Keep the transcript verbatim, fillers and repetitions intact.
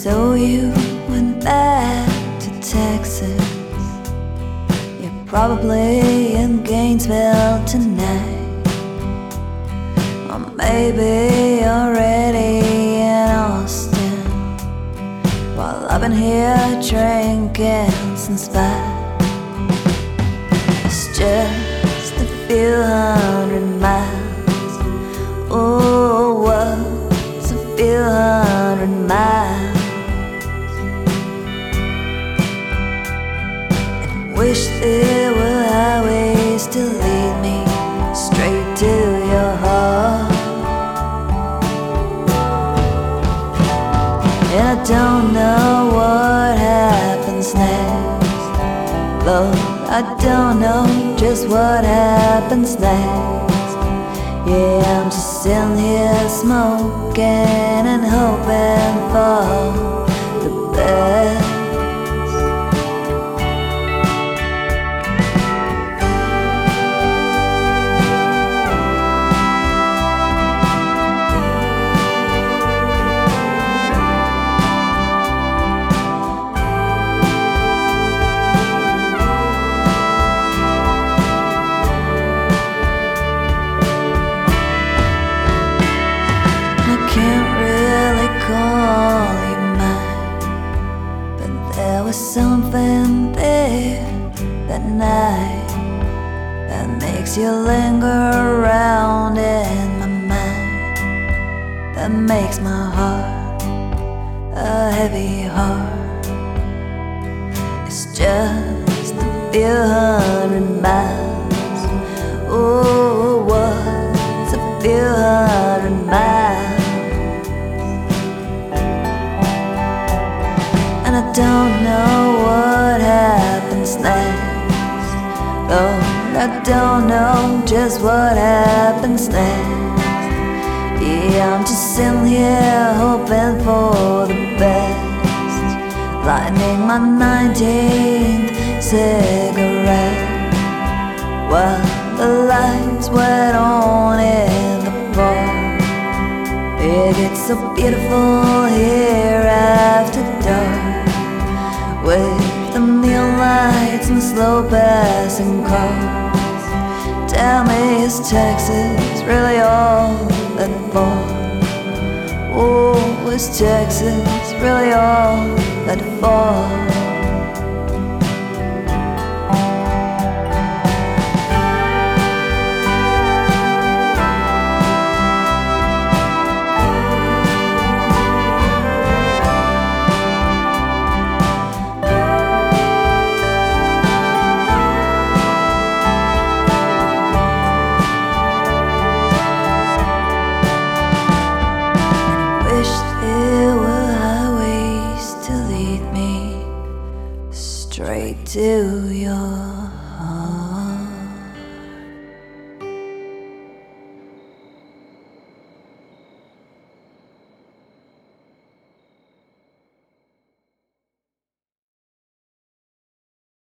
So you went back to Texas. You're probably in Gainesville tonight, or maybe already in Austin, while I've been here drinking since five. It's just a few hundred miles. Oh, what's a few hundred miles? Wish there were highways to lead me straight to your heart. And I don't know what happens next, Lord, I don't know just what happens next. Yeah, I'm just sitting here smoking and hoping for the best. Can't really call you mine, but there was something there that night that makes you linger around in my mind, that makes my heart a heavy heart. It's just a few hundred miles. Oh, what's a few hundred miles? I don't know what happens next, Lord, I don't know just what happens next. Yeah, I'm just sitting here hoping for the best, lighting my nineteenth cigarette while the lights went on in the park. It gets so beautiful here after dark, with the neon lights and slow passing cars. Tell me, is Texas really all that far? Oh, is Texas really all that far? There were highways to lead me straight to